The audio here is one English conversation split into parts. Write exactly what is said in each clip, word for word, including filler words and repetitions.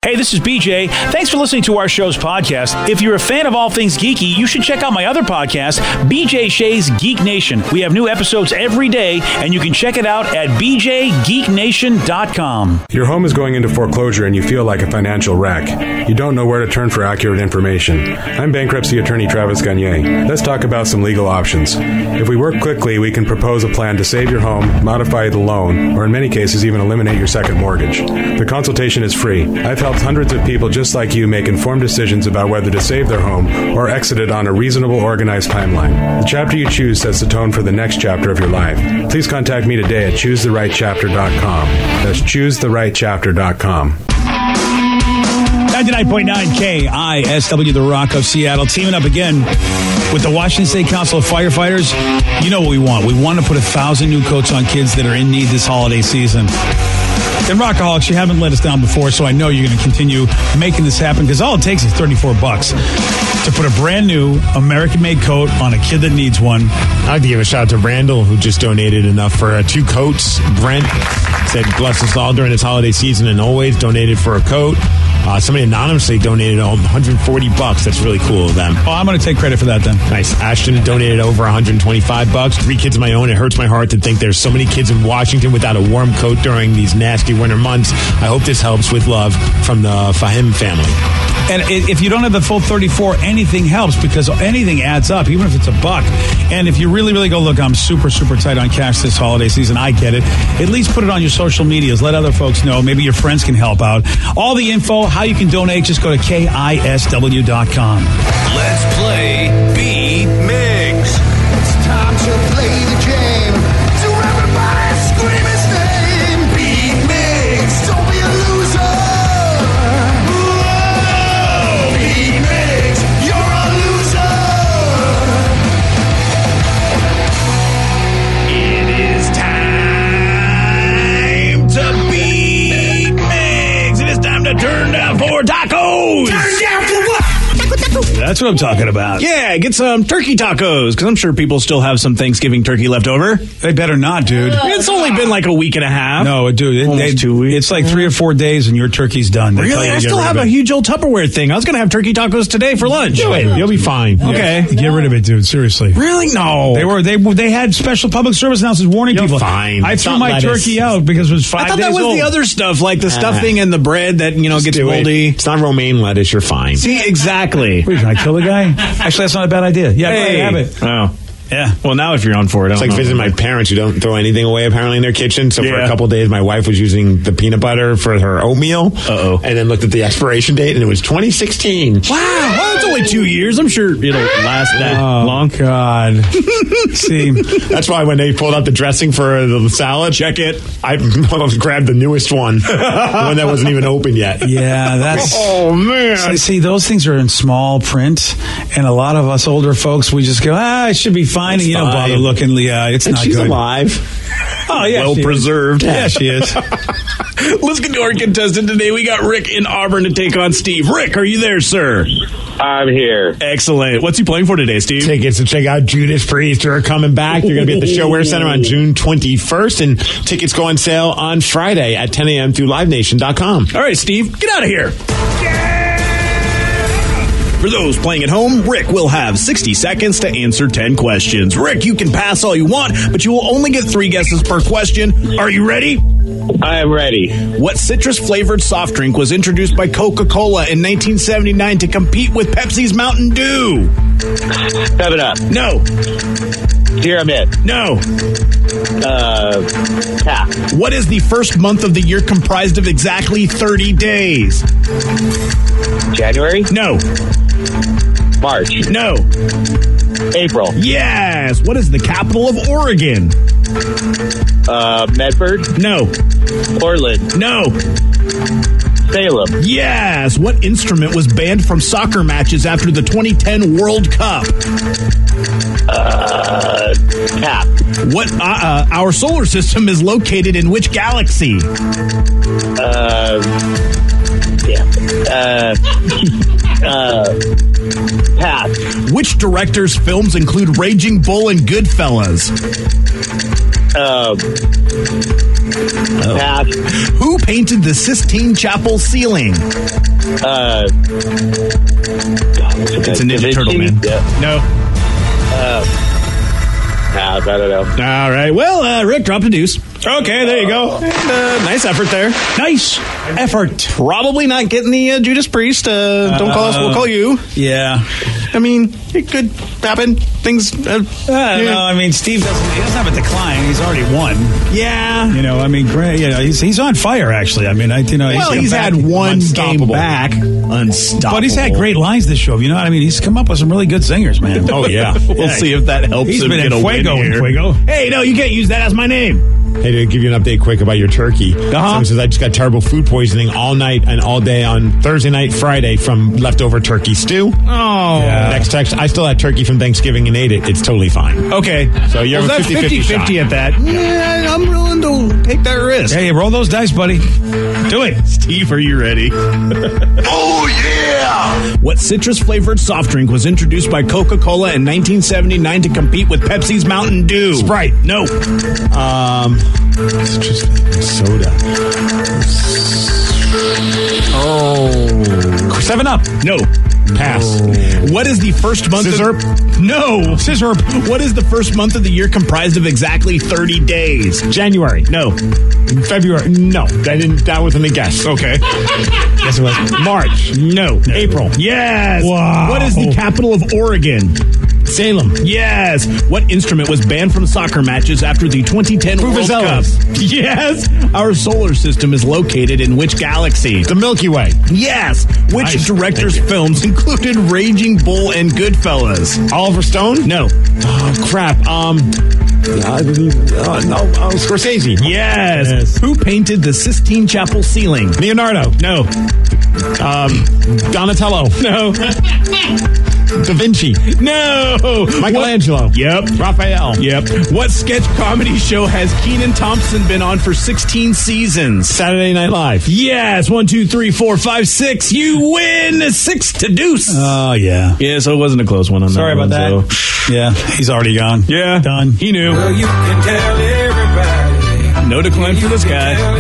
Hey, this is B J. Thanks for listening to our show's podcast. If you're a fan of all things geeky, you should check out my other podcast, B J Shea's Geek Nation. We have new episodes every day, and you can check it out at b j geek nation dot com. Your home is going into foreclosure and you feel like a financial wreck. You don't know where to turn for accurate information. I'm bankruptcy attorney Travis Gagne. Let's talk about some legal options. If we work quickly, we can propose a plan to save your home, modify the loan, or in many cases even eliminate your second mortgage. The consultation is free. I've helped hundreds of people just like you make informed decisions about whether to save their home or exit it on a reasonable, organized timeline. The chapter you choose sets the tone for the next chapter of your life. Please contact me today at choose the right chapter dot com. That's choose the right chapter dot com. ninety-nine point nine K I S W, the Rock of Seattle, teaming up again with the Washington State Council of Firefighters. You know what we want. We want to put a thousand new coats on kids that are in need this holiday season. And Rockaholics, you haven't let us down before, so I know you're going to continue making this happen, because all it takes is thirty-four bucks to put a brand new American-made coat on a kid that needs one. I'd like to give a shout out to Randall, who just donated enough for uh, two coats. Brent said, bless us all during this holiday season, and always donated for a coat. Uh, somebody anonymously donated one hundred forty bucks. That's really cool of them. Oh, I'm going to take credit for that then. Nice. Ashton donated over one hundred twenty-five bucks. Three kids of my own. It hurts my heart to think there's so many kids in Washington without a warm coat during these nasty winter months. I hope this helps with love from the Fahim family. And if you don't have the full thirty-four, anything helps, because anything adds up, even if it's a buck. And if you really, really go, look, I'm super, super tight on cash this holiday season, I get it. At least put it on your social medias. Let other folks know. Maybe your friends can help out. All the info, how you can donate, just go to K I S W dot com. Let's play Beat Migs. It's time to play the game. Do everybody scream his name. Beat Migs. Don't be a loser. Whoa. Beat Migs. You're a loser. It is time to beat Migs. It is time to turn down for tacos. Turn down for what? That's what I'm talking about. Yeah, get some turkey tacos, because I'm sure people still have some Thanksgiving turkey left over. They better not, dude. It's only been like a week and a half. No, dude. It, Almost they, two weeks. It's like three or four days and your turkey's done. They tell Really? you I to get still rid have of a it. huge old Tupperware thing. I was going to have turkey tacos today for lunch. Do it. You'll be fine. Okay. Get rid of it, dude. Seriously. Really? No. They were they they had special public service announcements warning You're people. fine. I It's threw not my lettuce. turkey out because it was five I thought days that was old. the other stuff, like the Uh, stuffing and the bread that, you know, gets Do it. moldy. It's not romaine lettuce. You're fine. See, exactly. Wait, can I kill the guy? Actually, that's not a bad idea. Yeah, go ahead, Hey. have it. Oh. Yeah. Well, now if you're on for it, I It's don't like know. visiting my parents who don't throw anything away apparently in their kitchen. So for Yeah. a couple of days, my wife was using the peanut butter for her oatmeal. Uh-oh. And then looked at the expiration date, and it was twenty sixteen. Wow, well, it's only two years. I'm sure it'll last that Oh, long. God. See, That's why when they pulled out the dressing for the salad, check it. I grabbed the newest one, the one that wasn't even open yet. yeah, that's. Oh man! See, see, those things are in small print, and a lot of us older folks, we just go, ah, it should be fine, It's and you don't fine. bother looking. Yeah, it's And not she's good. alive. Oh, yeah, Well she is. preserved. Yeah, she is. Let's get to our contestant today. We got Rick in Auburn to take on Steve. Rick, are you there, sir? I'm here. Excellent. What's he playing for today, Steve? Tickets to check out Judas Priest are coming back. They're going to be at the ShoWare Center on June twenty-first, and tickets go on sale on Friday at ten a.m. through live nation dot com. All right, Steve, get out of here. For those playing at home, Rick will have sixty seconds to answer ten questions. Rick, you can pass all you want, but you will only get three guesses per question. Are you ready? I am ready. What citrus-flavored soft drink was introduced by Coca-Cola in nineteen seventy-nine to compete with Pepsi's Mountain Dew? Seven Up. No. Pyramid. No. Uh, tap. What is the first month of the year comprised of exactly thirty days? January. No. March. No. April. Yes. What is the capital of Oregon? Uh, Medford. No. Portland. No. Salem. Yes. What instrument was banned from soccer matches after the twenty ten World Cup? Uh, tap. What? Uh, uh, our solar system is located in which galaxy? Uh, yeah. Uh, uh, pass. Which director's films include Raging Bull and Goodfellas? Um, pass. Who painted the Sistine Chapel ceiling? Uh, It's a Ninja Da Turtle, Vinci? man. Yeah. No. Uh, pass. I don't know. All right. Well, uh, Rick dropped a deuce. Okay, there you go. And, uh, nice effort there. Nice effort. Probably not getting the uh, Judas Priest. Uh, don't call us. We'll call you. Yeah. I mean, it could happen. Things. Uh, I don't know. I mean, Steve doesn't, he doesn't have a decline. He's already won. Yeah. You know, I mean, Grant, you know, he's, he's on fire, actually. I mean, I, you know, Well, he's, he's back, had one unstoppable. game back. Unstoppable. But he's had great lines this show. You know what I mean? He's come up with some really good singers, man. Oh, yeah. We'll Yeah. see if that helps He's him been get in a win Fuego here. in Fuego. Hey, no, you can't use that as my name. Hey, to give you an update quick about your turkey. Uh-huh. Someone says, I just got terrible food poisoning all night and all day on Thursday night, Friday from leftover turkey stew. Oh. Next text, I still had turkey from Thanksgiving and ate it. It's totally fine. Okay. So you have well, a that's fifty-fifty fifty-fifty shot. at that. Yeah, I'm willing to take that risk. Hey, roll those dice, buddy. Do it. Steve, are you ready? Oh, yeah! What citrus-flavored soft drink was introduced by Coca-Cola in nineteen seventy-nine to compete with Pepsi's Mountain Dew? Sprite. No. Um, it's just soda. Oh. Seven Up. No. Pass. What is the first month Scissor? of... No. Scissor. What is the first month of the year comprised of exactly thirty days? January. No. February. No. That didn't. That wasn't a guess. Okay. Yes, it was. March. No. April. Yes. Wow. What is the capital of Oregon? Salem. Yes. What instrument was banned from soccer matches after the twenty ten World Cup? Vuvuzelas. Yes. Our solar system is located in which galaxy? The Milky Way. Yes. Which Nice. director's films included Raging Bull and Goodfellas? Oliver Stone. No. Oh crap. Um. Uh, uh, no. Uh, Scorsese. Yes. Yes. Who painted the Sistine Chapel ceiling? Leonardo. No. Um. Donatello. No. Da Vinci. No. Michelangelo. What? Yep. Raphael. Yep. What sketch comedy show has Kenan Thompson been on for sixteen seasons? Saturday Night Live. Yes. One, two, three, four, five, six. You win six to deuce. Oh, yeah. yeah, so it wasn't a close one on Sorry that about one, that. so- Yeah, he's already gone. Yeah. Done. He knew. Well, you can tell everybody. No decline for this guy. Tell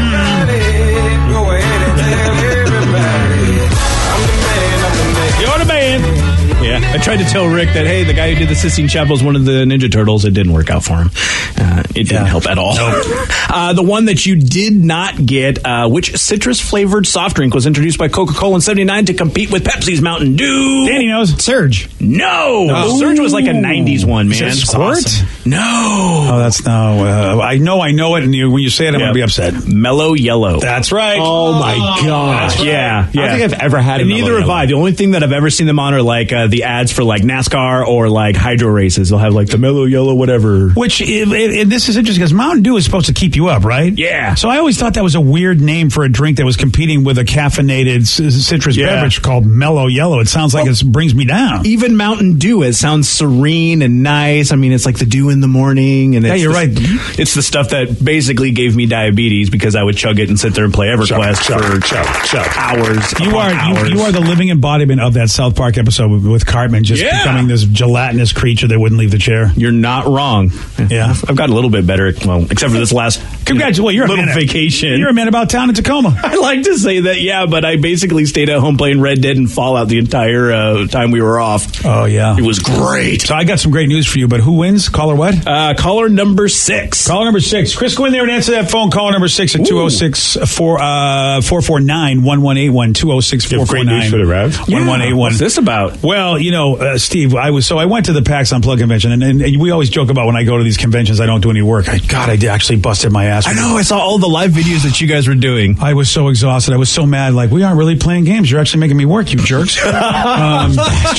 everybody. Go ahead and tell everybody. I'm the man, I'm the man. You're the man. Yeah, I tried to tell Rick that, hey, the guy who did the Sistine Chapel is one of the Ninja Turtles. It didn't work out for him. Uh, it didn't Yeah. help at all. uh, the one that you did not get, uh, which citrus-flavored soft drink was introduced by Coca-Cola in seventy-nine to compete with Pepsi's Mountain Dew? Danny knows. Surge. No! The Surge was like a nineties one, man. Is it Squirt? Awesome. No! Oh, that's no. Uh, I know I know it, and you, when you say it, I'm going Yeah. to be upset. Mellow Yellow. That's right. Oh my gosh. Yeah, yeah. I don't think I've ever had a And neither Mellow have Yellow. I. The only thing that I've ever seen them on are like uh, the ads for like NASCAR or like hydro races. They'll have like the mellow yellow, whatever. Which, it, it, this is interesting because Mountain Dew is supposed to keep you up, right? Yeah. So I always thought that was a weird name for a drink that was competing with a caffeinated c- citrus Yeah. beverage called Mellow Yellow. It sounds like it brings me down. Even Mountain Dew, it sounds serene and nice. I mean, it's like the dew in the morning. And it's Yeah, you're the, right. It's the stuff that basically gave me diabetes because I would chug it and sit there and play EverQuest Chug, for chug, chug. hours. You upon are hours. you, you are the living embodiment of that South Park episode with, with Cartman just Yeah. becoming this gelatinous creature that wouldn't leave the chair. You're not wrong. Yeah. I've gotten a little bit better. Well, except for this last Congratulations! Well, you're little a man, vacation. You're a man about town in Tacoma. I like to say that, yeah, but I basically stayed at home playing Red Dead and Fallout the entire uh, time we were off. Oh yeah, It was great. So I got some great news for you. But who wins? Caller what? Uh, caller number six. Caller number six. Chris, go in there and answer that phone. Caller number six at two oh six, four four nine, one one eight one, two oh six, four four great news nine, for the Rev? one one eight one. What's this about? Well, you know, uh, Steve, I was so I went to the PAX Unplugged convention, and, and, and we always joke about when I go to these conventions, I don't do any work. I, God, I did- actually busted my ass. I know. I saw all the live videos that you guys were doing. I was so exhausted. I was so mad. Like, we aren't really playing games. You're actually making me work, you jerks. um,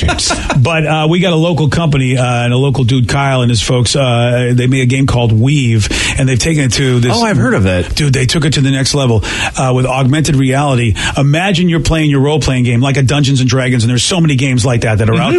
but uh, we got a local company uh, and a local dude, Kyle, and his folks. Uh, they made a game called Weave, and they've taken it to this. Oh, I've heard of it. Dude, they took it to the next level uh, with augmented reality. Imagine you're playing your role-playing game like a Dungeons and Dragons, and there's so many games like that that are out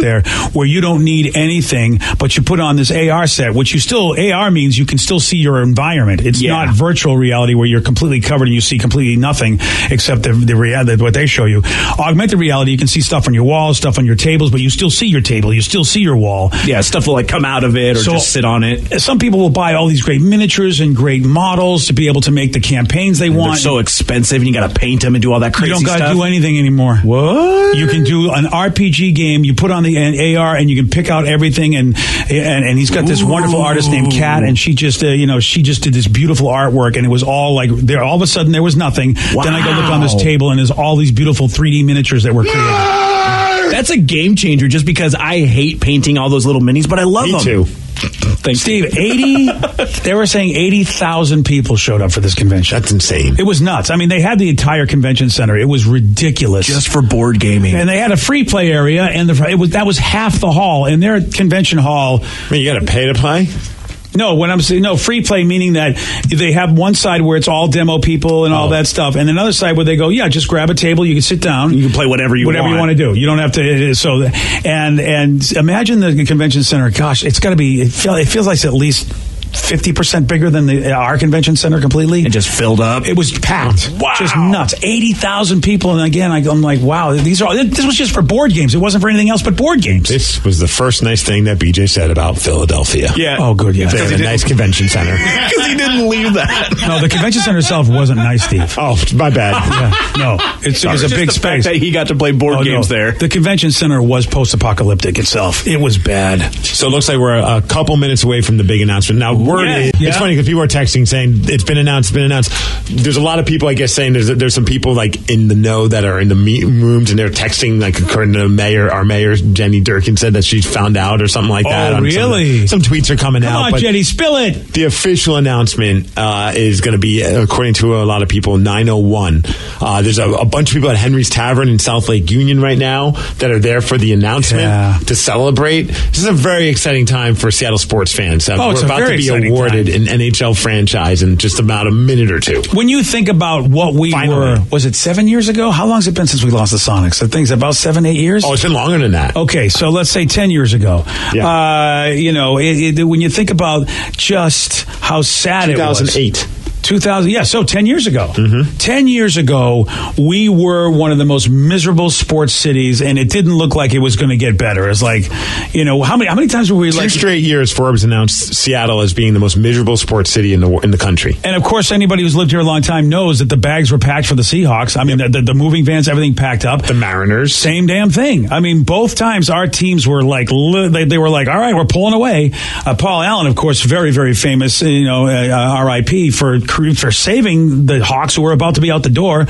there where you don't need anything, but you put on this A R set, which you still, A R means you can still see your environment. It's Yeah. not virtual reality where you're completely covered and you see completely nothing except the, the reality, what they show you. Augmented reality, you can see stuff on your walls, stuff on your tables, but you still see your table, you still see your wall. Yeah, stuff will like come out of it or So- just sit on it. Some people will buy all these great miniatures and great models to be able to make the campaigns they They're want. so expensive, and you got to paint them and do all that crazy You don't got to stuff. do anything anymore. What? You can do an R P G game. You put on the an A R and you can pick out everything. And and, and he's got this wonderful artist named Kat, and she just uh, you know she just did this beautiful artwork, and it was all like there. All of a sudden, there was nothing. Then I go look on this table, and there's all these beautiful three D miniatures that were created. That's a game changer. Just because I hate painting all those little minis, but I love Me them. too. Thanks, Steve, eighty. They were saying eighty thousand people showed up for this convention. That's insane. It was nuts. I mean, they had the entire convention center. It was ridiculous. Just for board gaming. And they had a free play area, and the, it was that was half the hall. In their convention hall, I mean, you got to pay to play? no, when I'm saying no free play, meaning that they have one side where it's all demo people and all Oh. that stuff, and another side where they go, yeah, just grab a table, you can sit down, You can play whatever you whatever want. you want to do. You don't have to. So, and and imagine the convention center. Gosh, it's got to be. It, feel, it feels like it's at least fifty percent bigger than the our convention center completely. And just filled up. It was packed. Wow. Just nuts. eighty thousand people. And again, I, I'm like, wow, these are all, this was just for board games. It wasn't for anything else but board games. This was the first nice thing that B J said about Philadelphia. Yeah. Oh, good, yeah. They have a nice convention center. Because he didn't leave that. No, the convention center itself wasn't nice, Steve. Oh, my bad. Yeah, no, it's, it was a Just big the fact space. that he got to play board Oh, games no. there. The convention center was post-apocalyptic itself. It was bad. So it looks like we're a couple minutes away from the big announcement. Now, word Yeah. is, Yeah. it's funny because people are texting saying it's been announced, it's been announced. There's a lot of people, I guess, saying there's there's some people like in the know that are in the meet rooms and they're texting, like according to the mayor, our mayor Jenny Durkin said that she's found out or something like that. Oh, on really? Some, some tweets are coming Come out. on, but Jenny, spill it. the official announcement uh, is going to be, according to a lot of people, nine oh one. Uh, there's a, a bunch of people at Henry's Tavern in South Lake Union right now that are there for the announcement Yeah. to celebrate. This is a very exciting time for Seattle sports fans. Uh, Oh, it's we're a about very to be exciting awarded time. an N H L franchise in just about a minute or two. When you think about what we Finally. were, was it seven years ago? How long has it been since we lost the Sonics? I think it's about seven, eight years. Oh, it's been longer than that. Okay, so let's say ten years ago. Yeah. Uh, you know, it, it, when you think about just how sad it was. two thousand eight. two thousand, yeah, so ten years ago. Mm-hmm. ten years ago, we were one of the most miserable sports cities, and it didn't look like it was going to get better. It's like, you know, how many how many times were we Two like... straight years, Forbes announced Seattle as being the most miserable sports city in the in the country. And of course, anybody who's lived here a long time knows that the bags were packed for the Seahawks. I mean, the, the, the moving vans, everything packed up. The Mariners. Same damn thing. I mean, both times our teams were like, li- they, they were like, all right, we're pulling away. Uh, Paul Allen, of course, very, very famous, you know, uh, R I P for for saving the Hawks who were about to be out the door.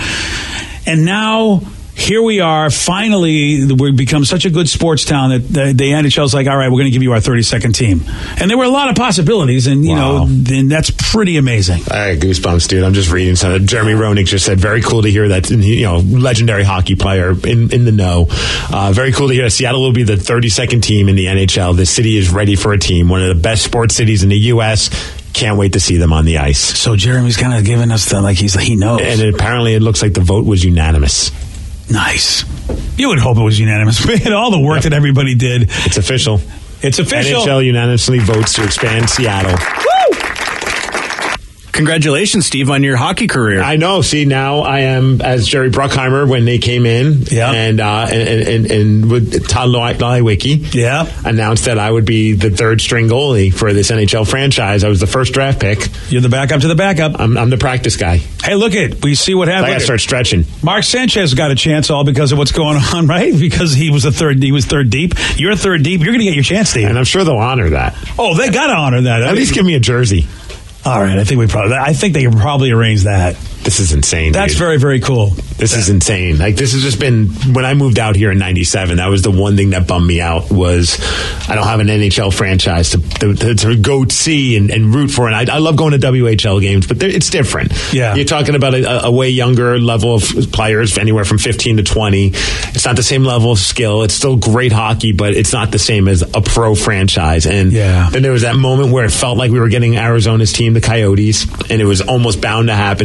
And now here we are. Finally, we've become such a good sports town that the, the N H L's like, all right, we're going to give you our thirty-second team. And there were a lot of possibilities, and, you Wow. know, and that's pretty amazing. I got goosebumps, dude. I'm just reading something. Jeremy Roenick just said, very cool to hear that, you know, legendary hockey player in, in the know. Uh, very cool to hear that Seattle will be the thirty-second team in the N H L. The city is ready for a team. One of the best sports cities in the U S Can't wait to see them on the ice. So Jeremy's kind of giving us the, like, he's he knows. And it, apparently it looks like the vote was unanimous. Nice. You would hope it was unanimous. Man, all the work Yep. that everybody did. It's official. It's official. N H L unanimously votes to expand Seattle. Congratulations, Steve, on your hockey career. I know. See, now I am as Jerry Bruckheimer when they came in, Yeah. and uh, and and, and with Todd Lewicki, Yeah. announced that I would be the third string goalie for this N H L franchise. I was the first draft pick. You're the backup to the backup. I'm, I'm the practice guy. Hey, look it. We see what I happened. got to start stretching. Mark Sanchez got a chance all because of what's going on, right? Because he was a third. He was third deep. You're third deep. You're going to get your chance, Steve. And I'm sure they'll honor that. Oh, they got to honor that. I At mean- least give me a jersey. All right. I think we probably. I think they can probably arrange that. This is insane. That's dude. very, very cool. This is insane. Like, this has just been, when I moved out here in ninety-seven, that was the one thing that bummed me out was I don't have an N H L franchise to to, to, to go see and, and root for. And I, I love going to W H L games, but it's different. Yeah. You're talking about a, a way younger level of players, anywhere from fifteen to twenty. It's not the same level of skill. It's still great hockey, but it's not the same as a pro franchise. And Yeah. then there was that moment where it felt like we were getting Arizona's team, the Coyotes, and it was almost bound to happen, and it did.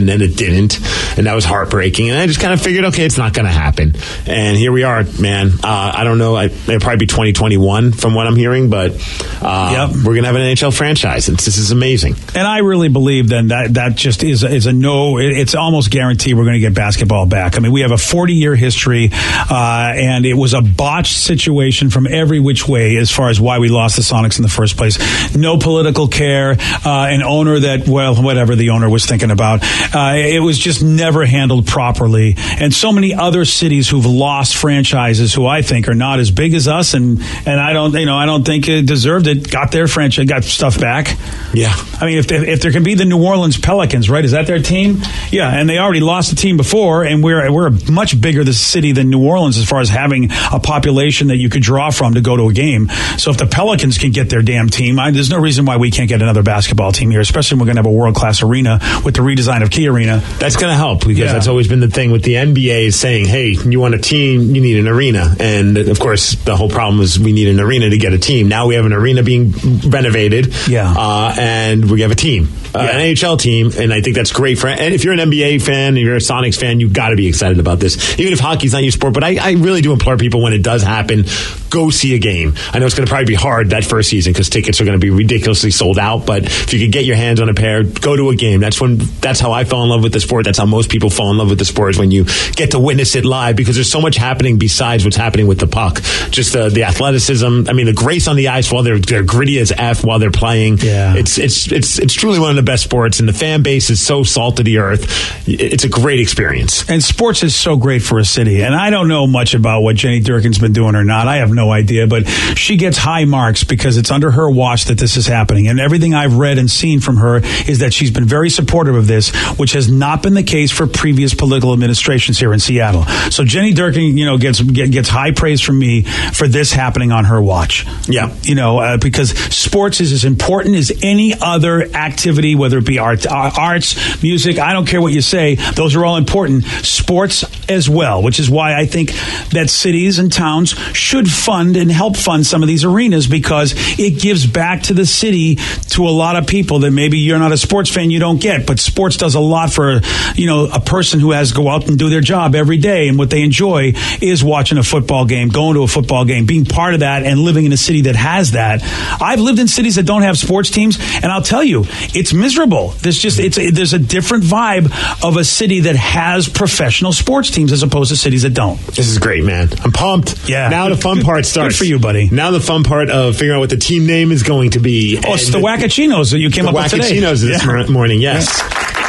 didn't, and that was heartbreaking. And I just kind of figured, okay, it's not going to happen. And here we are, man. Uh, I don't know. I, it'll probably be twenty twenty-one from what I'm hearing, but uh, yep. we're going to have an N H L franchise. It's, this is amazing. And I really believe then that that just is, is a no. It's almost guaranteed we're going to get basketball back. I mean, we have a forty-year history, uh, and it was a botched situation from every which way as far as why we lost the Sonics in the first place. No political care, uh, an owner that, well, whatever the owner was thinking about. Uh, it was just never handled properly. And so many other cities who've lost franchises who I think are not as big as us, and, and I don't, you know, I don't think it deserved it, got their franchise, got stuff back. Yeah. I mean, if, if there can be the New Orleans Pelicans, right? Is that their team? Yeah. And they already lost the team before, and we're, we're a much bigger the city than New Orleans as far as having a population that you could draw from to go to a game. So if the Pelicans can get their damn team, I, there's no reason why we can't get another basketball team here, especially when we're going to have a world-class arena with the redesign of Key Arena. That's going to help because Yeah. that's always been the thing with the N B A is saying, hey, you want a team, you need an arena. And, of course, the whole problem is we need an arena to get a team. Now we have an arena being renovated, Yeah. uh, and we have a team, uh, Yeah. an N H L team, and I think that's great. For And if you're an N B A fan, if you're a Sonics fan, you've got to be excited about this, even if hockey's not your sport. But I, I really do implore people when it does happen, go see a game. I know it's going to probably be hard that first season because tickets are going to be ridiculously sold out, but if you could get your hands on a pair, go to a game. That's when that's how I fell in love with the sport. That's how most people fall in love with the sport, is when you get to witness it live, because there's so much happening besides what's happening with the puck. Just the, the athleticism. I mean, the grace on the ice while they're, they're gritty as F while they're playing. Yeah. It's it's it's it's truly one of the best sports, and the fan base is so salt of the earth. It's a great experience. And sports is so great for a city. And I don't know much about what Jenny Durkin's been doing or not. I have no idea. But she gets high marks because it's under her watch that this is happening. And everything I've read and seen from her is that she's been very supportive of this, which has not been the case for previous political administrations here in Seattle. So Jenny Durkin, you know, gets get, gets high praise from me for this happening on her watch. Yeah. You know, uh, because sports is as important as any other activity, whether it be art, uh, arts, music, I don't care what you say. Those are all important. Sports as well, which is why I think that cities and towns should fund and help fund some of these arenas, because it gives back to the city to a lot of people that maybe you're not a sports fan, you don't get. But sports does a lot for, you know, a person who has to go out and do their job every day. And what they enjoy is watching a football game, going to a football game, being part of that, and living in a city that has that. I've lived in cities that don't have sports teams, and I'll tell you, it's miserable. There's just it's a, there's a different vibe of a city that has professional sports teams as opposed to cities that don't. This is great, man. I'm pumped. Yeah. Now the fun Good- part starts. good for you, buddy. Now the fun part of figuring out what the team name is going to be. Oh, it's the Wackachinos that you came the up with today. Wackachinos this Yeah. mor- morning, yes.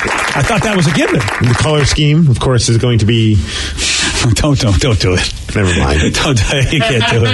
I thought that was a given. The color scheme, of course, is going to be... Don't, don't, don't do it. Never mind. Don't, you can't do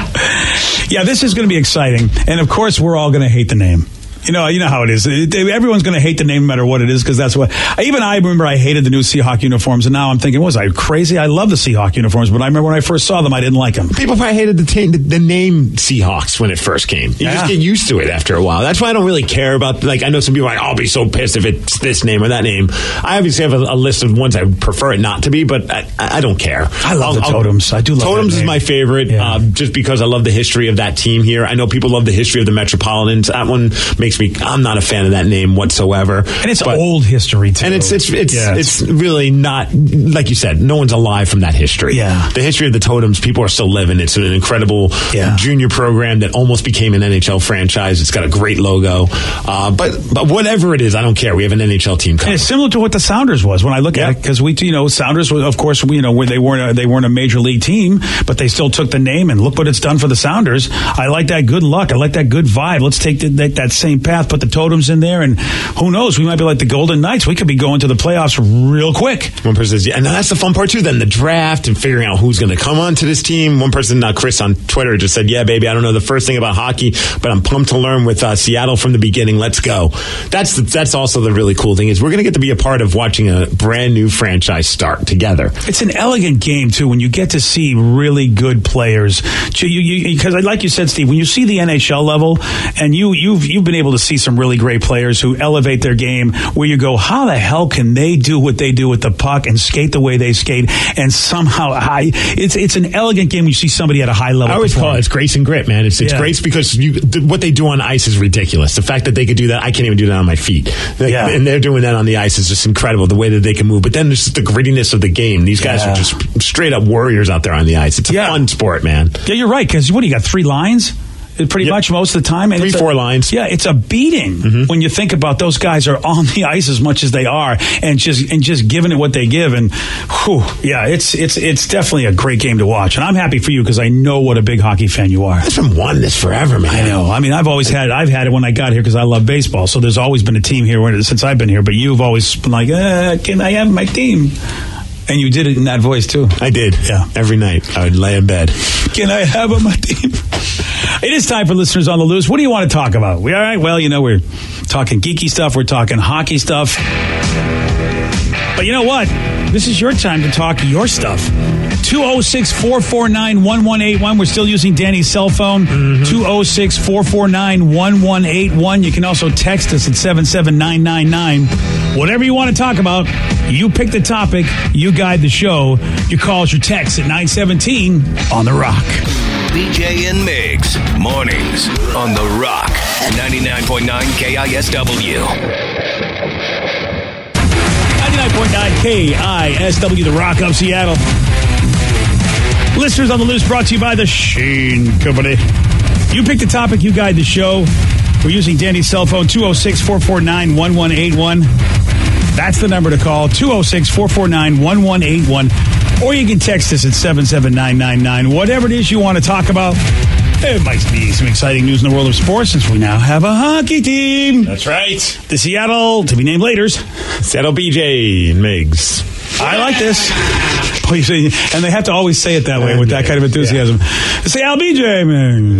it. Yeah, this is going to be exciting. And, of course, we're all going to hate the name. You know, you know how it is. Everyone's going to hate the name no matter what it is, because that's what. Even I remember I hated the new Seahawk uniforms, and now I'm thinking, was I crazy? I love the Seahawk uniforms, but I remember when I first saw them, I didn't like them. People probably hated the, t- the name Seahawks when it first came. You Yeah. just get used to it after a while. That's why I don't really care about, like, I know some people are like, I'll be so pissed if it's this name or that name. I obviously have a, a list of ones I would prefer it not to be, but I, I don't care. I love I'll, the I'll- Totems. I do love Totems that is name. my favorite, Yeah. uh, just because I love the history of that team here. I know people love the history of the Metropolitans. That one makes me, I'm not a fan of that name whatsoever. And it's But- old history, too. And it's it's it's Yeah, it's really not, like you said, no one's alive from that history. Yeah. The history of the Totems, people are still living. It's an incredible Yeah. junior program that almost became an N H L franchise. It's got a great logo. Uh, but but whatever it is, I don't care. We have an N H L team And coming. it's similar to what the Sounders was when I look Yeah. at it, because we, you know, Sounders, was, of course, we, you know, where they weren't a, they weren't a major league team, but they still took the name, and look what it's done for the Sounders. I like that good luck. I like that good vibe. Let's take the, that, that same path, put the Totems in there, and who knows? We might be like the Golden Knights. We could be going to the playoffs real quick. One person says, yeah, and that's the fun part too. Then the draft and figuring out who's going to come onto this team. One person, uh, Chris on Twitter, just said, "Yeah, baby, I don't know the first thing about hockey, but I'm pumped to learn with uh, Seattle from the beginning. Let's go." That's the, that's also the really cool thing, is we're going to get to be a part of watching a brand new franchise start together. It's an elegant game, too, when you get to see really good players. Because, like you said, Steve, when you see the N H L level, and you, you've you've been able to see some really great players who elevate their game where you go, how the hell can they do what they do with the puck and skate the way they skate and somehow high? It's it's an elegant game when you see somebody at a high level. I always performing. call it it's grace and grit, man. It's it's Yeah. grace because you, th- what they do on ice is ridiculous. The fact that they could do that, I can't even do that on my feet. They- Yeah. And they're doing that on the ice is just incredible, the way that they can move. But then there's just the grittiness of the game. These guys Yeah. are just straight up warriors out there on the ice. It's a Yeah. fun sport, man. Yeah, you're right. Because what do you got? Three lines? Pretty Yep. much most of the time. And Three, it's a- four lines. Yeah, it's a beating Mm-hmm. when you think about those guys are on the ice as much as they are, and just and just giving it what they give. And whew, yeah, it's it's it's definitely a great game to watch. And I'm happy for you because I know what a big hockey fan you are. I've been wanting this forever, man. I know. I mean, I've always had I've had it when I got here because I love baseball. So there's always been a team here when, since I've been here. But you've always been like, uh, can I have my team? And you did it in that voice too. I did. Yeah. Every night I would lay in bed. Can I have on my team? It is time for listeners on the loose. What do you want to talk about? We all right? Well, you know, we're talking geeky stuff. We're talking hockey stuff. But you know what? This is your time to talk your stuff. two oh six, four four nine, one one eight one. We're still using Danny's cell phone. Mm-hmm. two oh six, four four nine, one one eight one. You can also text us at seven seven nine nine nine. Whatever you want to talk about, you pick the topic, you guide the show. Your calls, your texts at nine seventeen on The Rock. B J and Migs, mornings on The Rock, ninety-nine point nine K I S W. ninety-nine point nine K I S W, The Rock of Seattle. Listeners on the Loose brought to you by the Sheen Company. You pick the topic, you guide the show. We're using Danny's cell phone, two oh six, four four nine, one one eight one. That's the number to call, two oh six, four four nine, one one eight one. Or you can text us at seven seven nine nine nine. Whatever it is you want to talk about. It might be some exciting news in the world of sports since we now have a hockey team. That's right. The Seattle, to be named later. Settle B J and Migs. I like this. And they have to always say it that way with that kind of enthusiasm. Say, I'll B J, man.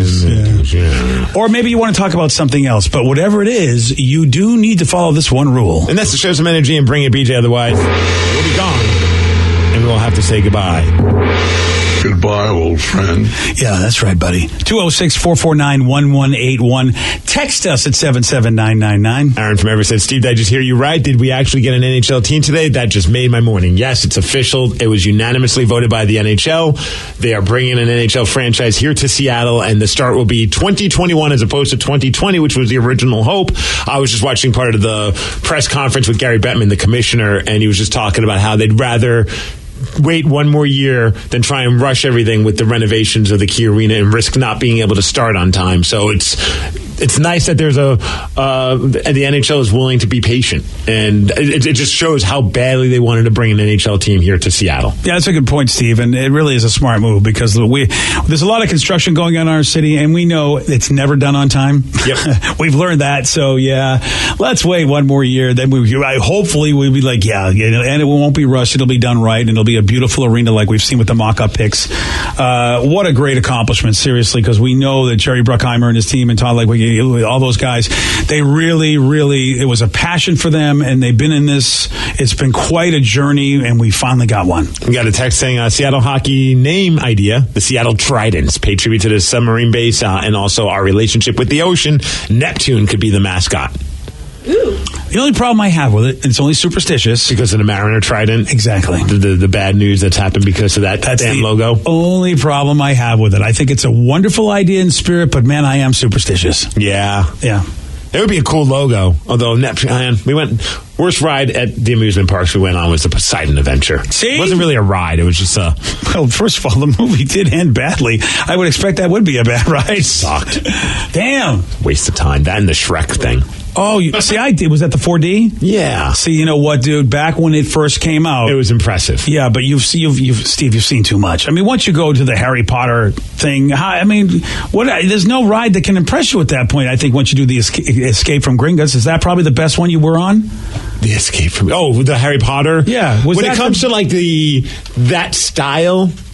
Yeah. Or maybe you want to talk about something else. But whatever it is, you do need to follow this one rule. And that's to show some energy and bring it, B J. Otherwise, we'll be gone. And we'll have to say goodbye. Goodbye, old friend. Yeah, that's right, buddy. two oh six, four four nine, one one eight one. Text us at seven seven nine nine nine. Aaron from Ever said, Steve, did I just hear you right? Did we actually get an N H L team today? That just made my morning. Yes, it's official. It was unanimously voted by the N H L. They are bringing an N H L franchise here to Seattle, and the start will be twenty twenty-one as opposed to twenty twenty, which was the original hope. I was just watching part of the press conference with Gary Bettman, the commissioner, and he was just talking about how they'd rather wait one more year than try and rush everything with the renovations of the Key Arena and risk not being able to start on time. So it's it's nice that there's a uh, the N H L is willing to be patient, and it, it just shows how badly they wanted to bring an N H L team here to Seattle. Yeah, that's a good point, Steve, and it really is a smart move because we there's a lot of construction going on in our city, and we know it's never done on time. Yep. We've learned that, so yeah, let's wait one more year. Then we I, hopefully we'll be like, yeah, yeah, and it won't be rushed. It'll be done right, and it'll be a beautiful arena like we've seen with the mock-up picks. Uh, what a great accomplishment, seriously, because we know that Jerry Bruckheimer and his team and Todd Legwig, all those guys, they really, really, it was a passion for them, and they've been in this. It's been quite a journey, and we finally got one. We got a text saying uh, Seattle hockey name idea, the Seattle Tridents, pay tribute to the submarine base uh, and also our relationship with the ocean. Neptune could be the mascot. Ooh. The only problem I have with it, it's only superstitious. Because of the Mariner Trident. Exactly. The, the, the bad news that's happened because of that That's damn the logo. Only problem I have with it. I think it's a wonderful idea in spirit, but man, I am superstitious. Yeah. Yeah. It would be a cool logo. Although, Neptune, we went, worst ride at the amusement parks we went on was the Poseidon Adventure. See? It wasn't really a ride. It was just a... Well, first of all, the movie did end badly. I would expect that would be a bad ride. Sucked. Damn. Waste of time. That and the Shrek thing. Oh, you, see, I did. Was that the four D? Yeah. See, you know what, dude? Back when it first came out, It was impressive. yeah, but you've, you've, you've, Steve, you've seen too much. I mean, once you go to the Harry Potter thing, how, I mean, what? There's no ride that can impress you at that point. I think once you do the Escape, Escape from Gringotts, is that probably the best one you were on? The Escape from... Oh, the Harry Potter? Yeah. Was When that it comes the- to, like, the... That style...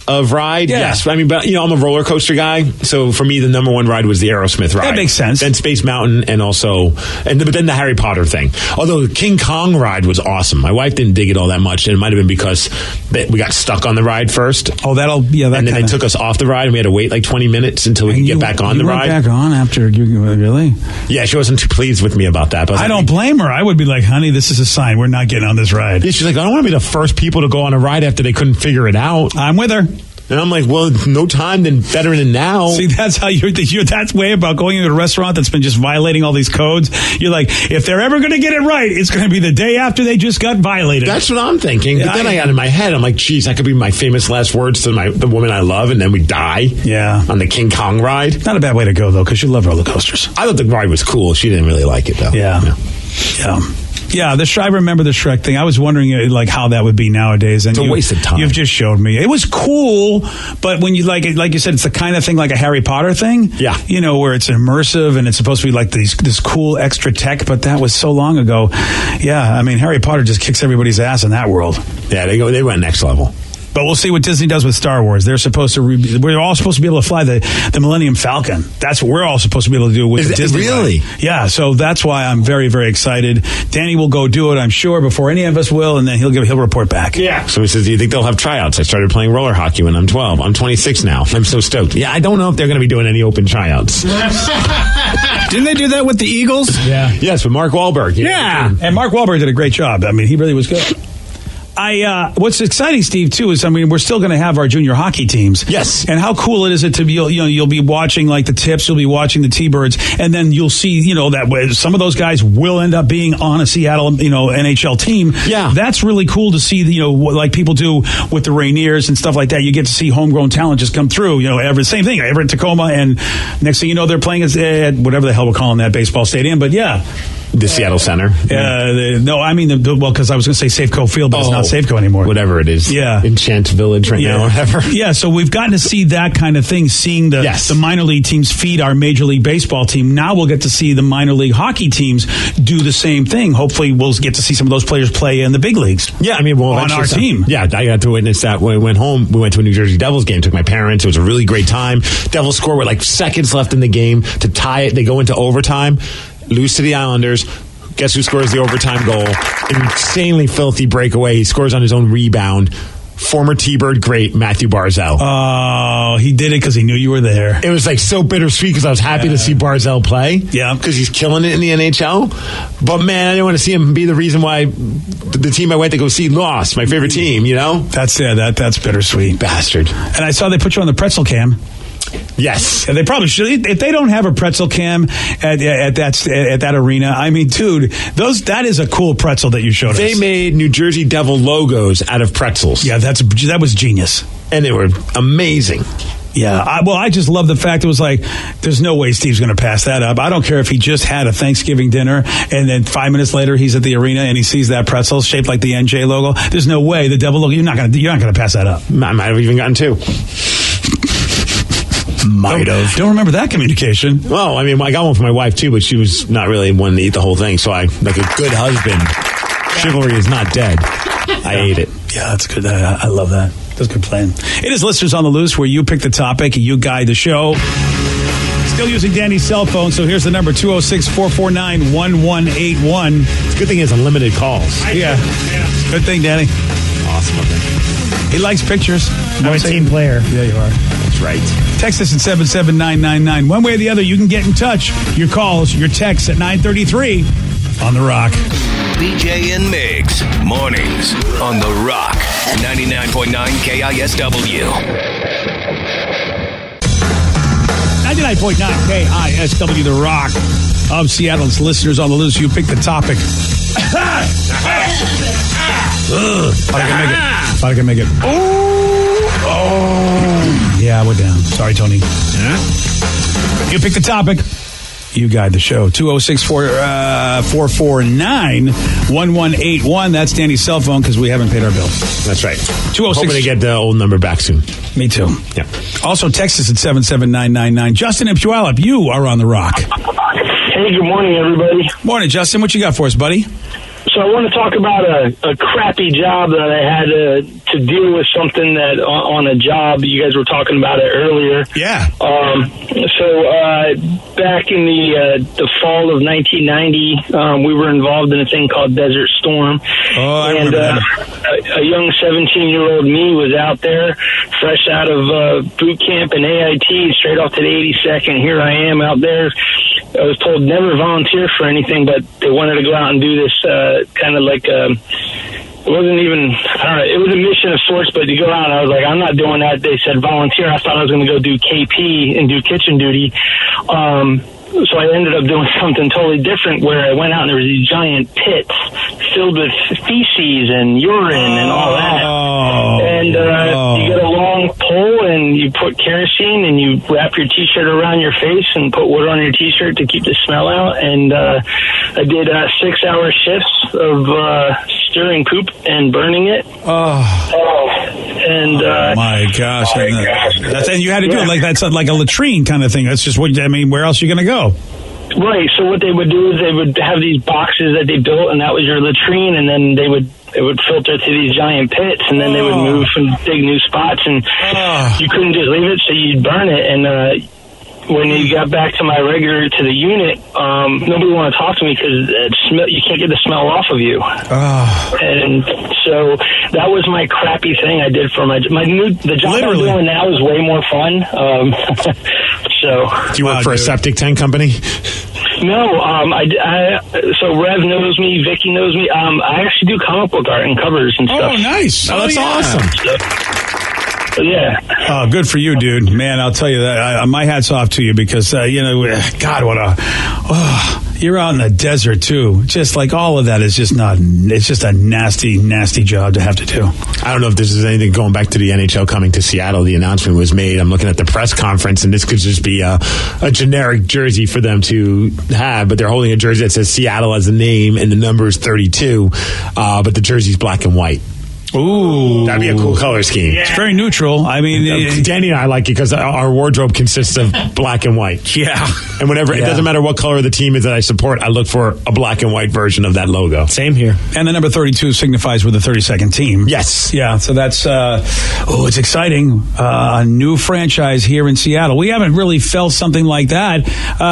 of ride. Yeah. Yes. I mean, but, you know, I'm a roller coaster guy. So for me, the number one ride was the Aerosmith ride. That makes sense. Then Space Mountain and also, and but then the Harry Potter thing. Although the King Kong ride was awesome. My wife didn't dig it all that much. And it might have been because they, we got stuck on the ride first. Oh, that'll, yeah, that And then kinda, they took us off the ride and we had to wait like twenty minutes until we could you, get back on you the went ride. back on after you, really? Yeah, she wasn't too pleased with me about that. But I, was I like, don't blame her. I would be like, honey, this is a sign. We're not getting on this ride. Yeah, she's like, I don't want to be the first people to go on a ride after they couldn't figure it out. I'm with her. And I'm like, well, no time than better than now. See, that's how you're, you're that's way about going into a restaurant that's been just violating all these codes. You're like, if they're ever going to get it right, it's going to be the day after they just got violated. That's what I'm thinking. But Yeah, then I, I- got in my head, I'm like, geez, that could be my famous last words to my the woman I love, and then we die. Yeah. On the King Kong ride. Not a bad way to go, though, because you love roller coasters. I thought the ride was cool. She didn't really like it, though. Yeah. Yeah. Yeah. Yeah, the I remember the Shrek thing. I was wondering uh, like how that would be nowadays. And It's a you, waste of time. You've just showed me. It was cool, but when you like it, like you said, it's the kind of thing like a Harry Potter thing. Yeah. You know, where it's immersive and it's supposed to be like these this cool extra tech, but that was so long ago. Yeah, I mean, Harry Potter just kicks everybody's ass in that world. Yeah, they go. They went next level. But we'll see what Disney does with Star Wars. They're supposed to. Re- we're all supposed to be able to fly the, the Millennium Falcon. That's what we're all supposed to be able to do with Is the it Disney. really? ride. Yeah. So that's why I'm very, very excited. Danny will go do it, I'm sure, before any of us will, and then he'll give he'll report back. Yeah. So he says, do you think they'll have tryouts? I started playing roller hockey when I'm twelve. I'm twenty-six now. I'm so stoked. Yeah, I don't know if they're going to be doing any open tryouts. Didn't they do that with the Eagles? Yeah. Yes, with Mark Wahlberg. Yeah. And Mark Wahlberg did a great job. I mean, he really was good. I uh, what's exciting, Steve, too, is I mean we're still going to have our junior hockey teams. Yes. And how cool it is it to be, you know, you'll be watching like the Tips, you'll be watching the T-Birds, and then you'll see, you know, that way some of those guys will end up being on a Seattle, you know, N H L team. Yeah. That's really cool to see, you know, what, like people do with the Rainiers and stuff like that. You get to see homegrown talent just come through. You know, Everett, same thing, Everett, Tacoma, and next thing you know, they're playing at uh, whatever the hell we're calling that baseball stadium. But yeah. The Seattle Center. Uh, the, no, I mean, the, the, well, because I was going to say Safeco Field, but it's not Safeco anymore. Whatever it is. Yeah. Enchant Village right Yeah. now, whatever. Yeah, so we've gotten to see that kind of thing, seeing the, Yes. the minor league teams feed our Major League Baseball team. Now we'll get to see the minor league hockey teams do the same thing. Hopefully we'll get to see some of those players play in the big leagues. Yeah, I mean, well, On eventually our some- team. Yeah, I got to witness that when I went home. We went to a New Jersey Devils game, took my parents. It was a really great time. Devils score with like seconds left in the game to tie it. They go into overtime, lose to the Islanders. Guess who scores the overtime goal? An insanely filthy breakaway. He scores on his own rebound. Former T-Bird great, Matthew Barzal. Oh, he did it because he knew you were there. It was like so bittersweet because I was happy Yeah. to see Barzal play. Yeah. Because he's killing it in the N H L. But man, I didn't want to see him be the reason why the the team I went to go see lost. My favorite team, you know? That's yeah, that that's bittersweet. Bastard. And I saw they put you on the pretzel cam. Yes. Yeah, they probably should. If they don't have a pretzel cam at, at that at that arena, I mean, dude, those that is a cool pretzel that you showed They us. made New Jersey Devil logos out of pretzels. Yeah, that's that was genius. And they were amazing. Yeah, I, well, I just love the fact it was like, there's no way Steve's going to pass that up. I don't care if he just had a Thanksgiving dinner and then five minutes later he's at the arena and he sees that pretzel shaped like the N J logo. There's no way the Devil logo. You're not going to. You're not going to pass that up. I might have even gotten two. Might have. Don't remember that communication. Well, I mean, I got one for my wife too, but she was not really one to eat the whole thing. So I, like a good husband, chivalry is not dead. I ate it. Yeah, that's good. I, I love that. That's good plan. It is Listeners on the Loose, where you pick the topic and you guide the show. Still using Danny's cell phone, so here's the number two oh six, four four nine, one one eight one. It's a good thing it's unlimited calls. Yeah. Good thing, Danny. Awesome. Okay. He likes pictures. I'm a team player. Yeah, you are. That's right. Text us at seven seven nine nine nine. One way or the other, you can get in touch. Your calls, your texts at nine thirty-three on The Rock. B J and Migs, mornings on The Rock, ninety-nine point nine K I S W. ninety-nine point nine K I S W, The Rock of Seattle's Listeners on the Loose. You pick the topic. Ugh. Thought I could make it. Thought I could make it. Oh. Oh. Yeah, we're down. Sorry, Tony. Yeah. You pick the topic. You guide the show. two oh six, four four nine, one one eight one. That's Danny's cell phone because we haven't paid our bill. That's right. two oh six. Hoping to get the old number back soon. Me too. Yeah. Also, text us at seven seven nine nine nine. Justin and Puyallup, you are on The Rock. Hey, good morning, everybody. Morning, Justin. What you got for us, buddy? So I want to talk about a, a crappy job that I had to, to deal with something that on, on a job. You guys were talking about it earlier. Yeah. Um, so uh, back in the uh, the fall of nineteen ninety, um, we were involved in a thing called Desert Storm. Oh, I and remember uh, that. a, a young seventeen-year-old me was out there, fresh out of uh, boot camp and A I T, straight off to the eighty-second. Here I am out there. I was told never volunteer for anything, but they wanted to go out and do this uh, kind of like, um, it wasn't even, I don't know, it was a mission of sorts, but to go out, and I was like, I'm not doing that. They said volunteer. I thought I was going to go do K P and do kitchen duty. Um, so I ended up doing something totally different where I went out and there was these giant pits filled with feces and urine and all that. Oh, and uh, oh. you get a long pole and you put kerosene and you wrap your T-shirt around your face and put wood on your T-shirt to keep the smell out. And uh, I did uh, six-hour shifts of uh, stirring poop and burning it. Oh, and uh, oh my gosh! my and, uh, gosh. That's, and you had to do Yeah. it like that's like a latrine kind of thing. That's just what I mean. Where else are you going to go? Right. So what they would do is they would have these boxes that they built, and that was your latrine, and then they would it would filter to these giant pits, and then they would Oh. move from big new spots, and Oh. you couldn't just leave it, so you'd burn it. And uh, when you got back to my regular to the unit, um, nobody wanted to talk to me because smell you can't get the smell off of you. Oh. And so that was my crappy thing I did for my my new the job Literally. I'm doing now is way more fun. Um, so Do you work Wow, for a dude. septic tank company? no, um, I, I so Rev knows me, Vicky knows me. Um, I actually do comic book art and covers and stuff. Oh, nice! Oh, that's yeah. awesome. So, yeah. Oh, good for you, dude. Man, I'll tell you that. I, my hat's off to you because, uh, you know, God, what a... Oh, you're out in the desert, too. Just like all of that is just not... It's just a nasty, nasty job to have to do. I don't know if this is anything going back to the N H L coming to Seattle. The announcement was made. I'm looking at the press conference, and this could just be a, a generic jersey for them to have, but they're holding a jersey that says Seattle as a name, and the number is thirty-two, uh, but the jersey's black and white. Ooh. That'd be a cool color scheme. It's very neutral. I mean... Uh, Danny and I like it because our wardrobe consists of black and white. Yeah. And whenever, it Yeah. doesn't matter what color the team is that I support, I look for a black and white version of that logo. Same here. And the number thirty-two signifies we're the thirty-second team. Yes. Yeah, so that's, uh, oh, it's exciting. Uh, a new franchise here in Seattle. We haven't really felt something like that.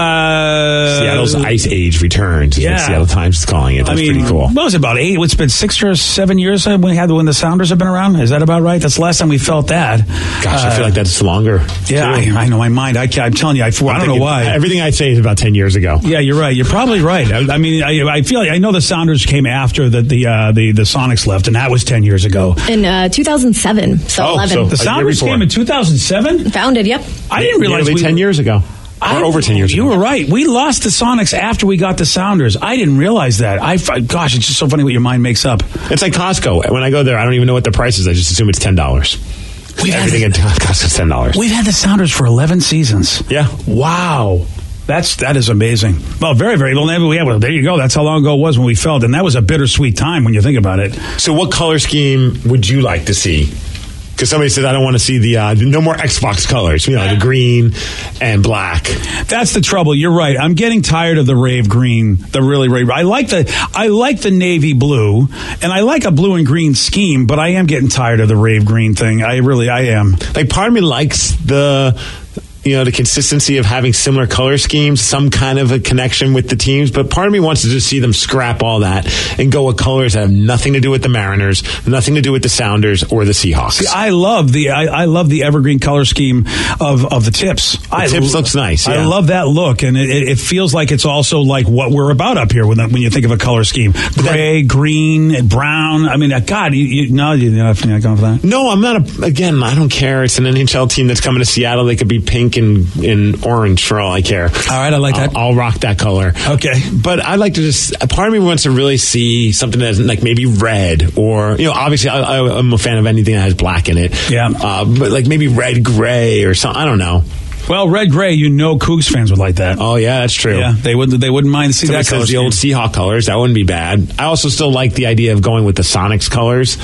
Uh, Seattle's Ice Age returns is yeah. what Seattle Times is calling it. That's I mean, pretty cool. what was it, about eight? It's been six or seven years when we had when the Sounders have been around. Is that about right? That's the last time we felt that. Gosh, I feel like that's longer. Yeah, I, I know. My mind. I, can't- I'm telling you. I, I don't know thinking- why. Everything I say is about ten years ago. Yeah, you're right. You're probably right. I, I mean, I, I feel like I know the Sounders came after the the uh, the the Sonics left, and that was ten years ago. In uh, two thousand seven, so Oh, eleven. so- The A year Sounders before. came in two thousand seven. Founded, yep. I didn't realize Nearly we ten years ago. I- Or over ten years You ago. were right. We lost the Sonics after we got the Sounders. I didn't realize that. I gosh, it's just so funny what your mind makes up. It's like Costco. When I go there, I don't even know what the price is. I just assume it's ten dollars. We've had Everything the- at Costco's ten dollars. We've had the Sounders for eleven seasons. Yeah. Wow. That's that is amazing. Well, very, very well. Maybe we have. Well, there you go. That's how long ago it was when we felt, and that was a bittersweet time when you think about it. So what color scheme would you like to see? Because somebody said, I don't want to see the, uh, no more Xbox colors, you know, the green and black. That's the trouble. You're right. I'm getting tired of the rave green, the really rave. I like the I like the navy blue, and I like a blue and green scheme, but I am getting tired of the rave green thing. I really, I am. Like, part of me likes the, you know, the consistency of having similar color schemes, some kind of a connection with the teams, but part of me wants to just see them scrap all that and go with colors that have nothing to do with the Mariners, nothing to do with the Sounders or the Seahawks. See, I love the I, I love the evergreen color scheme of, of the tips. The I tips looks nice, I yeah. love that look, and it, it feels like it's also like what we're about up here when the, when you think of a color scheme: gray, green, brown. I mean, uh, God, you, you, no, you're not, you're not going for that. No, I'm not. A, again, I don't care. It's an N H L team that's coming to Seattle. They could be pink and, and orange for all I care. All right, I like that. I'll, I'll rock that color. Okay. But I'd like to just, a part of me wants to really see something that's like maybe red or, you know, obviously I, I, I'm a fan of anything that has black in it. Yeah. Uh, but like maybe red, gray or something. I don't know. Well, red, gray, you know, Cougs fans would like that. Oh yeah, that's true. Yeah, they would. They wouldn't mind to see Somebody that color says the scheme. old Seahawk colors. That wouldn't be bad. I also still like the idea of going with the Sonics colors.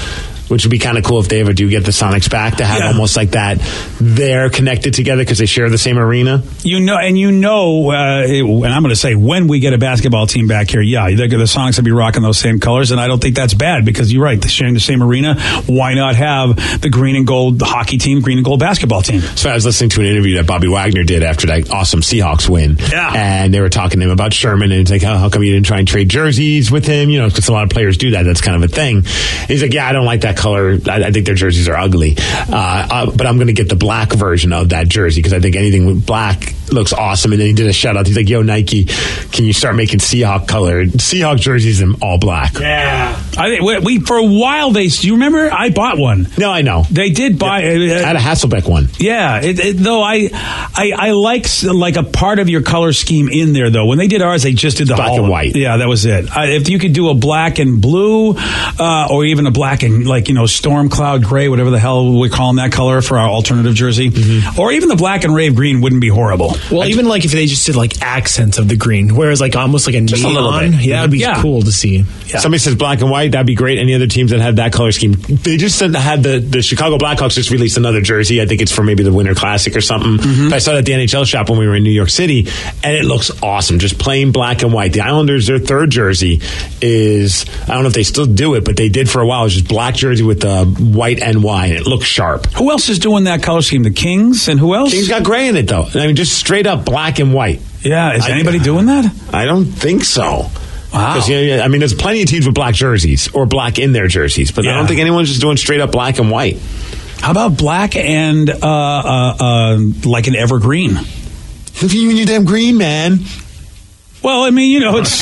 which would be kind of cool if they ever do get the Sonics back to have Yeah. almost like that. They're connected together because they share the same arena. You know, and you know, uh, it, and I'm going to say when we get a basketball team back here, yeah, the, the Sonics will be rocking those same colors, and I don't think that's bad because you're right. They're sharing the same arena. Why not have the green and gold hockey team, green and gold basketball team? So I was listening to an interview that Bobby Wagner did after that awesome Seahawks win. Yeah. And they were talking to him about Sherman, and it's like, oh, how come you didn't try and trade jerseys with him? You know, because a lot of players do that. That's kind of a thing. He's like, yeah, I don't like that color. I, I think their jerseys are ugly. Uh, uh, but I'm going to get the black version of that jersey because I think anything with black looks awesome. And then he did a shout out. He's like, yo, Nike, can you start making Seahawk colored Seahawk jerseys in all black? Yeah. I think we, we for a while they. Do you remember? I bought one. No, I know. They did buy. Yeah. Uh, I had a Hasselbeck one. Yeah, it, it, though I, I, I like s- like a part of your color scheme in there. Though when they did ours, they just did the Black whole- and white. Yeah, that was it. I, if you could do a black and blue, uh, or even a black and like you know storm cloud gray, whatever the hell we're calling that color for our alternative jersey, mm-hmm. or even the black and rave green wouldn't be horrible. Well, I, even like if they just did like accents of the green, whereas like almost like a just a little neon, bit. yeah, that would be Yeah. cool to see. Yeah. Somebody says black and white. That'd be great. Any other teams that have that color scheme? They just said had the, the Chicago Blackhawks just released another jersey. I think it's for maybe the Winter Classic or something. Mm-hmm. I saw it at the N H L shop when we were in New York City, and it looks awesome. Just plain black and white. The Islanders, their third jersey is, I don't know if they still do it, but they did for a while. It was just black jersey with the white N Y, and it looks sharp. Who else is doing that color scheme? The Kings and who else? Kings got gray in it, though. I mean, just straight up black and white. Yeah, is I- anybody doing that? I don't think so. Wow. Because, you know, I mean, there's plenty of teams with black jerseys or black in their jerseys, but I Yeah. don't think anyone's just doing straight up black and white. How about black and uh, uh, uh, like an evergreen? Look at you and your damn green, man. Well, I mean, you know, it's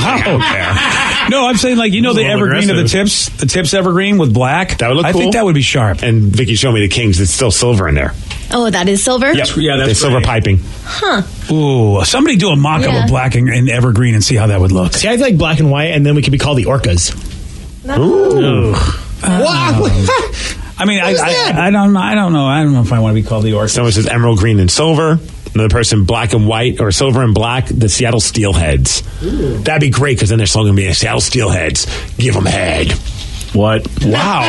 wow. No, I'm saying like you know the evergreen of the tips, the tips evergreen with black. That would look I cool. think that would be sharp. And Vicky showed me the Kings. It's still silver in there. Oh, that is silver? Yep. Yeah, that's They're silver great. piping. Huh. Ooh, somebody do a mock-up Yeah. of black and, and evergreen and see how that would look. See, I like black and white, and then we could be called the Orcas. Ooh. Wow. I mean, I, I, I don't, I don't know. I don't know if I want to be called the Orcs. Someone says emerald green and silver. Another person, black and white, or silver and black, the Seattle Steelheads. Ooh. That'd be great because then their slogan would be Seattle Steelheads, give them head. What? Wow.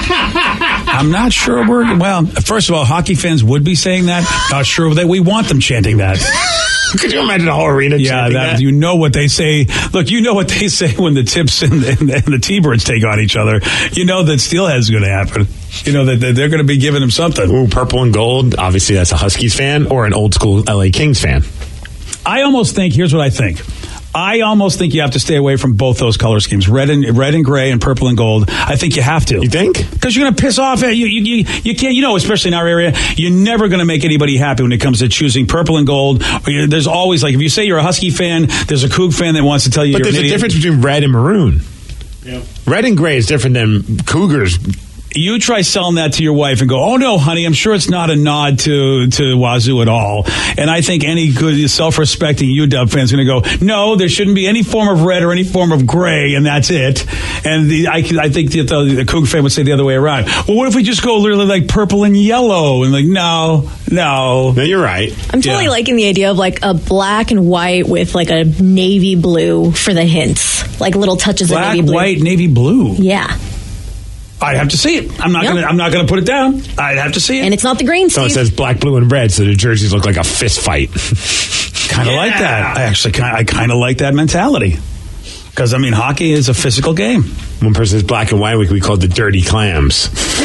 I'm not sure we're, well, first of all, hockey fans would be saying that. Not sure that we want them chanting that. Could you imagine the whole arena Yeah, chanting that, that? you know what they say. Look, you know what they say when the Tips and, and, and the T-Birds take on each other. You know that Steelhead's going to happen. You know that, that they're going to be giving them something. Ooh, purple and gold. Obviously, that's a Huskies fan or an old school L A Kings fan. I almost think, here's what I think. I almost think you have to stay away from both those color schemes, red and red and gray and purple and gold. I think you have to. You think? Because you're going to piss off. You, you, you, you can't, you know, especially in our area, you're never going to make anybody happy when it comes to choosing purple and gold. There's always, like, if you say you're a Husky fan, there's a Coug fan that wants to tell you But you're there's an a idiot. difference between red and maroon. Yeah. Red and gray is different than Cougars. You try selling that to your wife and go, oh, no, honey, I'm sure it's not a nod to, to Wazoo at all. And I think any good self-respecting U W fan is going to go, no, there shouldn't be any form of red or any form of gray, and that's it. And the, I, I think that the, the Coug fan would say the other way around. Well, what if we just go literally like purple and yellow? And like, no, no. No, you're right. I'm totally Yeah. liking the idea of like a black and white with like a navy blue for the hints. Like little touches Black, of navy blue. white, navy blue. Yeah. I'd have to see it. I'm not Yep. gonna. I'm not gonna put it down. I'd have to see it. And it's not the green, So it Steve. says black, blue, and red, so the jerseys look like a fist fight. Kind of like that. I actually kind. I kind of like that mentality. Because I mean, hockey is a physical game. One person says black and white, we could be called the Dirty Clams.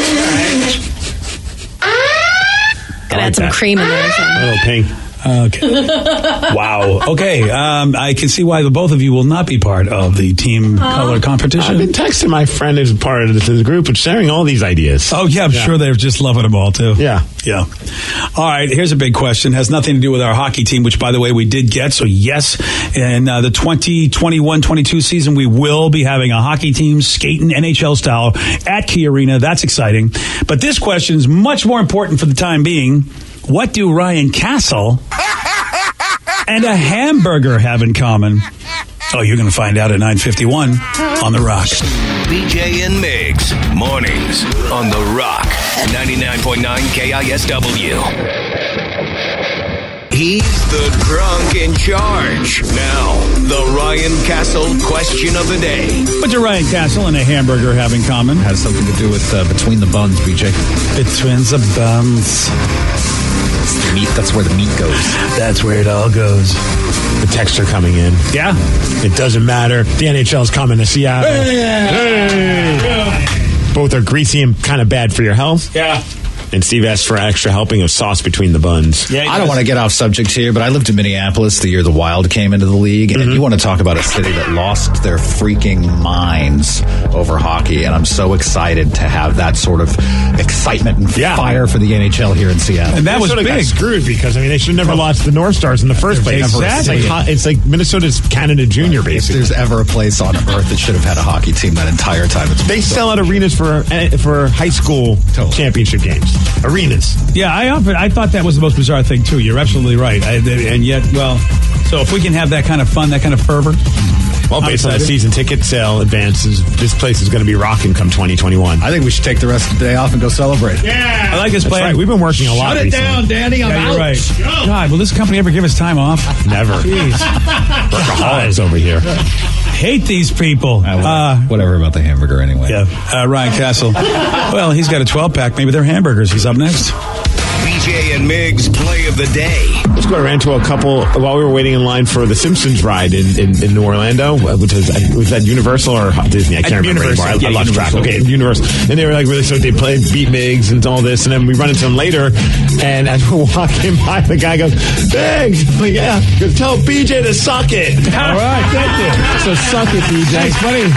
Gotta like add some that. cream in there. So. A little pink. Okay. Wow. Okay. Um, I can see why the both of you will not be part of the team color competition. I've been texting my friend who's part of the group and sharing all these ideas. Oh, yeah, I'm Yeah. sure they're just loving them all, too. Yeah. Yeah. All right, here's a big question. Has nothing to do with our hockey team, which, by the way, we did get. So, yes, in uh, the twenty twenty-one twenty-two season, we will be having a hockey team skating N H L style at Key Arena. That's exciting. But this question is much more important for the time being. What do Ryan Castle and a hamburger have in common? Oh, you're going to find out at nine fifty-one on The Rock. B J and Migs, mornings on The Rock, ninety-nine point nine K I S W. He's the drunk in charge. Now, the Ryan Castle question of the day. What do Ryan Castle and a hamburger have in common? Has something to do with uh, between the buns, B J. Between the buns. It's the meat. That's where the meat goes. That's where it all goes. The texture coming in. Yeah. It doesn't matter. The N H L is coming to Seattle. Hey. Hey. Both are greasy and kind of bad for your health. Yeah. And Steve asked for an extra helping of sauce between the buns. Yeah, I don't want to get off subject here, but I lived in Minneapolis the year the Wild came into the league. And Mm-hmm. you want to talk about a city that lost their freaking minds over hockey. And I'm so excited to have that sort of excitement and Yeah. fire for the N H L here in Seattle. And that They was sort of got big. screwed because, I mean, they should have never lost the North Stars in the first place. Exactly. It's like, it's like Minnesota's Canada Junior, If basically. there's ever a place on earth that should have had a hockey team that entire time, it's They sell out arenas for for high school Totally. championship games. Arenas. Yeah, I often, I thought that was the most bizarre thing, too. You're absolutely right. I, and yet, well, so if we can have that kind of fun, that kind of fervor. Well, I'm based on the excited. season ticket sale advances, this place is going to be rocking come twenty twenty-one. I think we should take the rest of the day off and go celebrate. Yeah. I like this That's plan. right. We've been working a lot Shut it recently. down, Danny. I'm Yeah, out. you're right. God, will this company ever give us time off? Never. Jeez. Workaholics over here. Hate these people. Uh, Uh, whatever about the hamburger anyway. yeah, uh, Ryan Castle. Well, he's got a twelve-pack. Maybe they're hamburgers. He's up next. B J and Migs play of the day. Let's go. I ran into a couple while we were waiting in line for the Simpsons ride in, in, in New Orlando, which was, was that Universal or Disney? I can't At remember Universal. anymore. I, Yeah, I lost track. Universal. Okay, Universal. And they were like really so they played Beat Migs and all this, and then we run into them later. And as we're walking by, the guy goes, "Migs," I'm like, yeah, he goes, tell B J to suck it. All right, thank you. So suck it, B J. Thanks, buddy.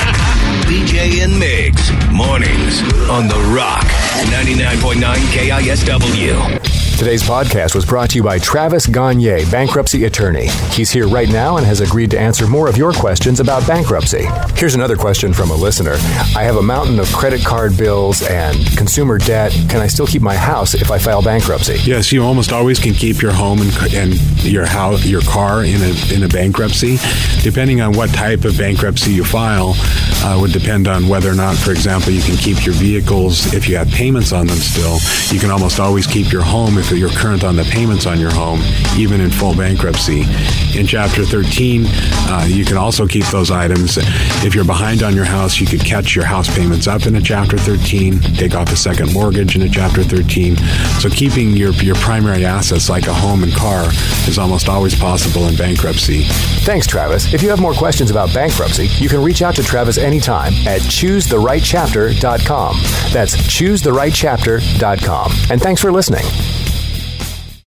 B J and Migs, mornings on The Rock, ninety-nine point nine K I S W. Today's podcast was brought to you by Travis Gagne, bankruptcy attorney. He's here right now and has agreed to answer more of your questions about bankruptcy. Here's another question from a listener. I have a mountain of credit card bills and consumer debt. Can I still keep my house if I file bankruptcy? Yes, you almost always can keep your home and, and your house, your car in a in a bankruptcy. Depending on what type of bankruptcy you file, uh, would depend on whether or not, for example, you can keep your vehicles if you have payments on them still. You can almost always keep your home if you're current on the payments on your home, even in full bankruptcy. In Chapter thirteen, uh, you can also keep those items. If you're behind on your house, you could catch your house payments up in a Chapter thirteen, take off a second mortgage in a Chapter thirteen. So keeping your, your primary assets like a home and car is almost always possible in bankruptcy. Thanks, Travis. If you have more questions about bankruptcy, you can reach out to Travis anytime at choose the right chapter dot com. That's choose the right chapter dot com. And thanks for listening.